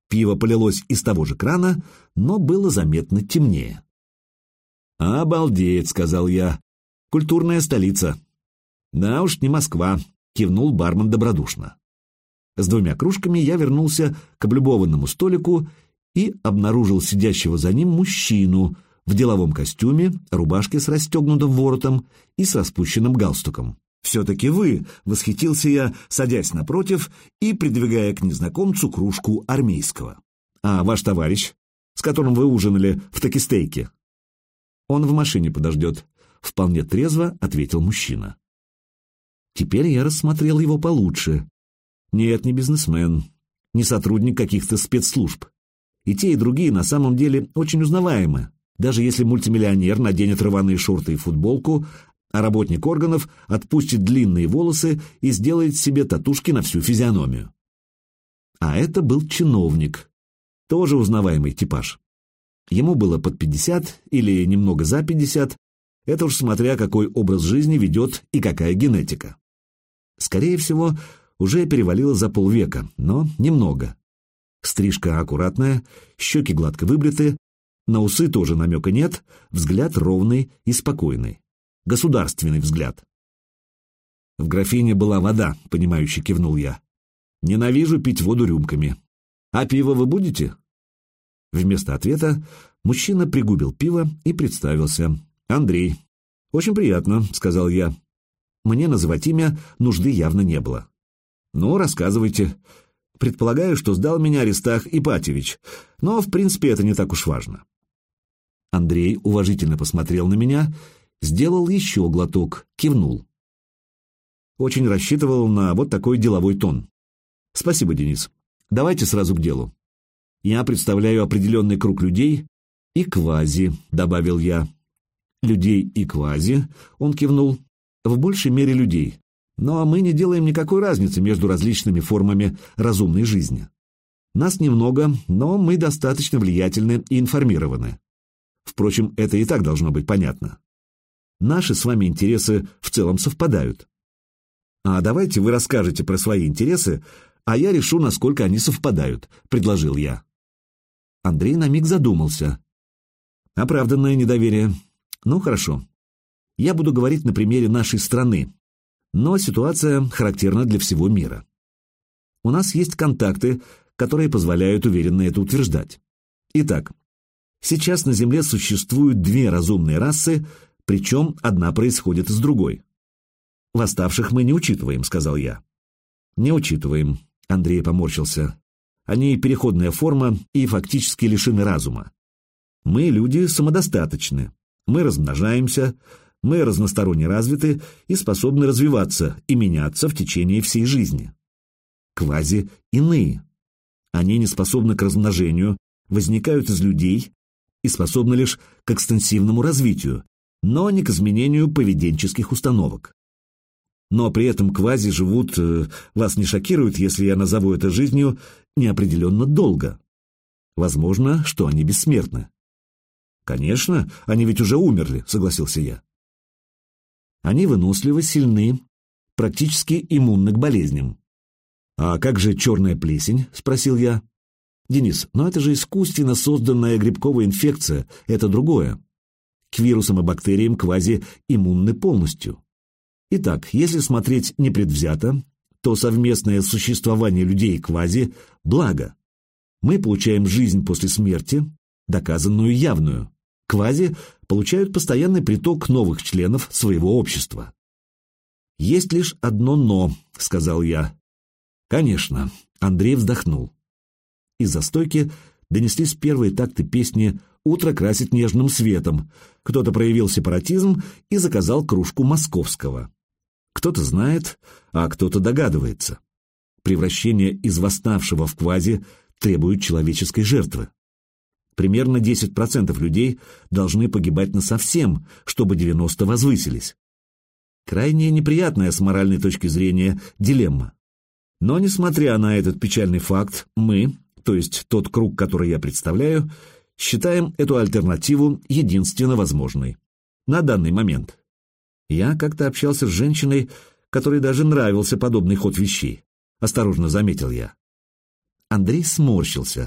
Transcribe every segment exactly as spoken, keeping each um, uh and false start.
Пиво полилось из того же крана, но было заметно темнее. «Обалдеть», — сказал я. «Культурная столица». «Да уж, не Москва», — кивнул бармен добродушно. С двумя кружками я вернулся к облюбованному столику и обнаружил сидящего за ним мужчину в деловом костюме, рубашке с расстегнутым воротом и с распущенным галстуком. «Все-таки вы», — восхитился я, садясь напротив и придвигая к незнакомцу кружку армейского. «А ваш товарищ, с которым вы ужинали в Такистейке?» «Он в машине подождет», — вполне трезво ответил мужчина. Теперь я рассмотрел его получше. Нет, не бизнесмен, не сотрудник каких-то спецслужб. И те, и другие на самом деле очень узнаваемы, даже если мультимиллионер наденет рваные шорты и футболку, а работник органов отпустит длинные волосы и сделает себе татушки на всю физиономию. А это был чиновник, тоже узнаваемый типаж. Ему было под пятьдесят или немного за пятьдесят, это уж смотря какой образ жизни ведет и какая генетика. Скорее всего, уже перевалило за полвека, но немного. Стрижка аккуратная, щеки гладко выбриты, на усы тоже намека нет, взгляд ровный и спокойный. Государственный взгляд. В графине была вода, понимающе кивнул я. Ненавижу пить воду рюмками. А пиво вы будете? Вместо ответа мужчина пригубил пиво и представился. Андрей. Очень приятно, сказал я. Мне называть имя нужды явно не было. Ну, рассказывайте. Предполагаю, что сдал меня Аристарх Ипатьевич, но, в принципе, это не так уж важно. Андрей уважительно посмотрел на меня, сделал еще глоток, кивнул. Очень рассчитывал на вот такой деловой тон. Спасибо, Денис. Давайте сразу к делу. Я представляю определенный круг людей и квази, добавил я. Людей и квази, он кивнул, в большей мере людей. Но мы не делаем никакой разницы между различными формами разумной жизни. Нас немного, но мы достаточно влиятельны и информированы. Впрочем, это и так должно быть понятно. Наши с вами интересы в целом совпадают. А давайте вы расскажете про свои интересы, а я решу, насколько они совпадают, предложил я. Андрей на миг задумался. Оправданное недоверие. Ну, хорошо. Я буду говорить на примере нашей страны, но ситуация характерна для всего мира. У нас есть контакты, которые позволяют уверенно это утверждать. Итак, сейчас на Земле существуют две разумные расы, причем одна происходит из другой. Восставших мы не учитываем, сказал я. Не учитываем, Андрей поморщился. Они переходная форма и фактически лишены разума. Мы, люди, самодостаточны. Мы размножаемся, мы разносторонне развиты и способны развиваться и меняться в течение всей жизни. Квази иные. Они не способны к размножению, возникают из людей и способны лишь к экстенсивному развитию, но не к изменению поведенческих установок. Но при этом квази живут, э, вас не шокирует, если я назову это жизнью, неопределенно долго. Возможно, что они бессмертны. Конечно, они ведь уже умерли, согласился я. Они выносливы, сильны, практически иммунны к болезням. А как же черная плесень? Спросил я. Денис, но это же искусственно созданная грибковая инфекция, это другое. К вирусам и бактериям квази иммунны полностью. Итак, если смотреть непредвзято, то совместное существование людей и квази – благо. Мы получаем жизнь после смерти, доказанную явную. Квази получают постоянный приток новых членов своего общества. «Есть лишь одно «но», — сказал я. «Конечно», — Андрей вздохнул. Из-за стойки донеслись первые такты песни «Утро красит нежным светом». Кто-то проявил сепаратизм и заказал кружку московского. Кто-то знает, а кто-то догадывается. Превращение из восставшего в квази требует человеческой жертвы. Примерно десять процентов людей должны погибать насовсем, чтобы девяносто процентов возвысились. Крайне неприятная с моральной точки зрения дилемма. Но, несмотря на этот печальный факт, мы, то есть тот круг, который я представляю, считаем эту альтернативу единственно возможной. На данный момент. Я как-то общался с женщиной, которой даже нравился подобный ход вещей. Осторожно заметил я. Андрей сморщился.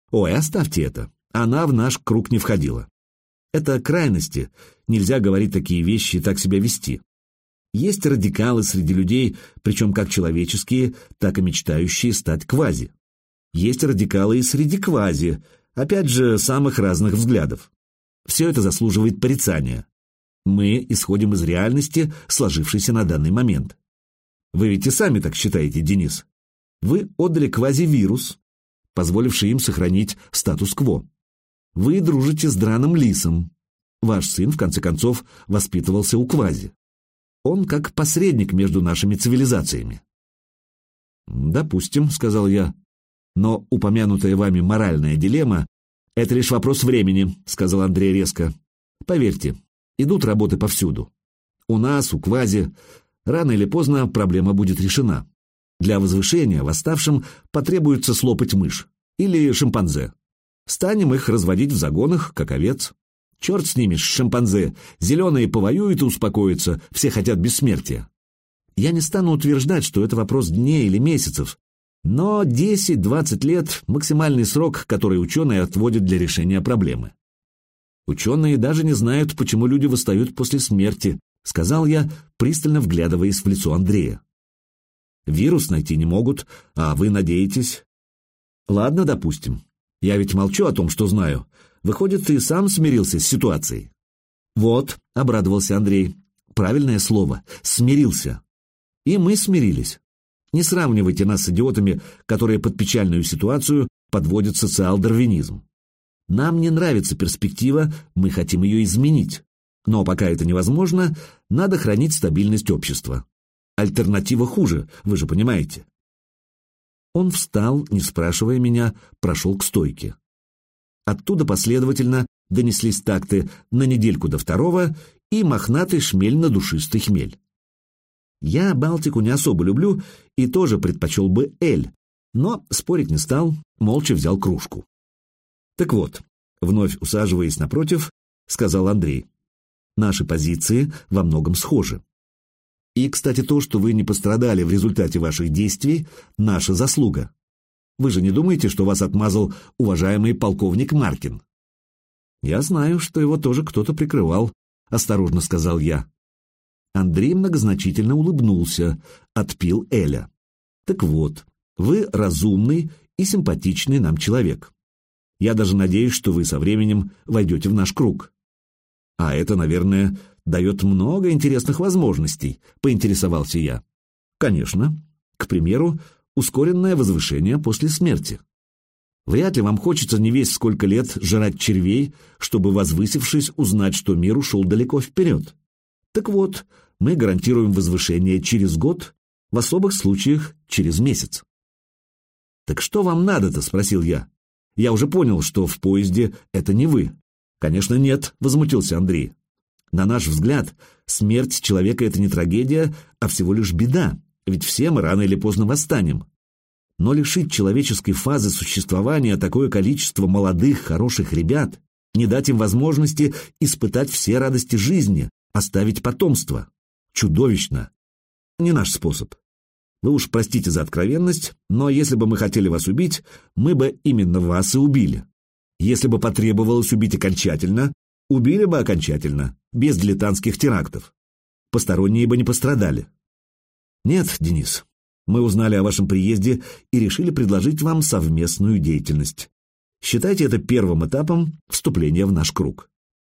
Ой, оставьте это. Она в наш круг не входила. Это крайности. Нельзя говорить такие вещи и так себя вести. Есть радикалы среди людей, причем как человеческие, так и мечтающие стать квази. Есть радикалы и среди квази, опять же, самых разных взглядов. Все это заслуживает порицания. Мы исходим из реальности, сложившейся на данный момент. Вы ведь и сами так считаете, Денис. Вы отдали квази вирус, позволивший им сохранить статус-кво. Вы дружите с драным лисом. Ваш сын, в конце концов, воспитывался у квази. Он как посредник между нашими цивилизациями. «Допустим», — сказал я. «Но упомянутая вами моральная дилемма — это лишь вопрос времени», — сказал Андрей резко. «Поверьте, идут работы повсюду. У нас, у квази, рано или поздно проблема будет решена. Для возвышения восставшим потребуется слопать мышь или шимпанзе. Станем их разводить в загонах, как овец. Черт с ними, с шимпанзе, зеленые повоюют и успокоятся, все хотят бессмертия. Я не стану утверждать, что это вопрос дней или месяцев, но десять-двадцать лет – максимальный срок, который ученые отводят для решения проблемы. Ученые даже не знают, почему люди восстают после смерти, сказал я, пристально вглядываясь в лицо Андрея. Вирус найти не могут, а вы надеетесь? Ладно, допустим. Я ведь молчу о том, что знаю. Выходит, ты сам смирился с ситуацией. Вот, обрадовался Андрей. Правильное слово. Смирился. И мы смирились. Не сравнивайте нас с идиотами, которые под печальную ситуацию подводят социал-дарвинизм. Нам не нравится перспектива, мы хотим ее изменить. Но пока это невозможно, надо хранить стабильность общества. Альтернатива хуже, вы же понимаете. Он встал, не спрашивая меня, прошел к стойке. Оттуда последовательно донеслись такты «На недельку до второго» и «Мохнатый шмель на душистый хмель». Я Балтику не особо люблю и тоже предпочел бы эль, но спорить не стал, молча взял кружку. «Так вот», — вновь усаживаясь напротив, сказал Андрей, «наши позиции во многом схожи. И, кстати, то, что вы не пострадали в результате ваших действий, наша заслуга. Вы же не думаете, что вас отмазал уважаемый полковник Маркин?» «Я знаю, что его тоже кто-то прикрывал», — осторожно сказал я. Андрей многозначительно улыбнулся, отпил эля. «Так вот, вы разумный и симпатичный нам человек. Я даже надеюсь, что вы со временем войдете в наш круг. А это, наверное, дает много интересных возможностей», — поинтересовался я. «Конечно. К примеру, ускоренное возвышение после смерти. Вряд ли вам хочется не весть сколько лет жрать червей, чтобы, возвысившись, узнать, что мир ушел далеко вперед. Так вот, мы гарантируем возвышение через год, в особых случаях через месяц». «Так что вам надо-то?» — спросил я. «Я уже понял, что в поезде это не вы». «Конечно, нет», — возмутился Андрей. «На наш взгляд, смерть человека — это не трагедия, а всего лишь беда, ведь все мы рано или поздно восстанем. Но лишить человеческой фазы существования такое количество молодых, хороших ребят, не дать им возможности испытать все радости жизни, оставить потомство. Чудовищно. Не наш способ. Вы уж простите за откровенность, но если бы мы хотели вас убить, мы бы именно вас и убили. Если бы потребовалось убить окончательно, убили бы окончательно, без дилетантских терактов. Посторонние бы не пострадали. Нет, Денис, мы узнали о вашем приезде и решили предложить вам совместную деятельность. Считайте это первым этапом вступления в наш круг».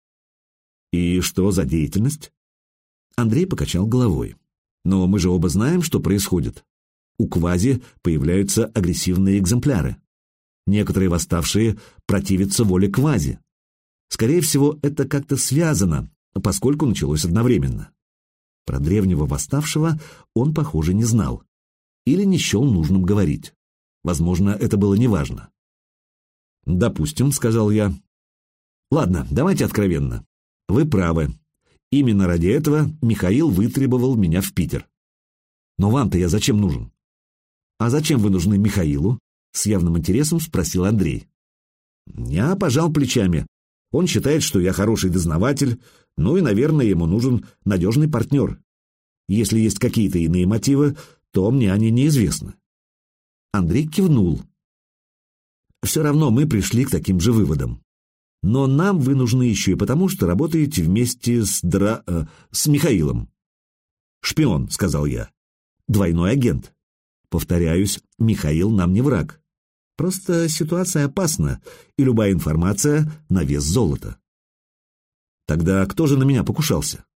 «И что за деятельность?» Андрей покачал головой. «Но мы же оба знаем, что происходит. У квази появляются агрессивные экземпляры. Некоторые восставшие противятся воле квази. Скорее всего, это как-то связано, поскольку началось одновременно. Про древнего восставшего он, похоже, не знал. Или не счел нужным говорить. Возможно, это было неважно. «Допустим», — сказал я. «Ладно, давайте откровенно. Вы правы. Именно ради этого Михаил вытребовал меня в Питер. Но вам-то я зачем нужен?» «А зачем вы нужны Михаилу?» — с явным интересом спросил Андрей. Я пожал плечами. Он считает, что я хороший дознаватель, ну и, наверное, ему нужен надежный партнер. Если есть какие-то иные мотивы, то мне они неизвестны. Андрей кивнул. Все равно мы пришли к таким же выводам. Но нам вы нужны еще и потому, что работаете вместе с Дра... Э, с Михаилом. «Шпион», — сказал я. «Двойной агент. Повторяюсь, Михаил нам не враг. Просто ситуация опасна, и любая информация на вес золота». «Тогда кто же на меня покушался?»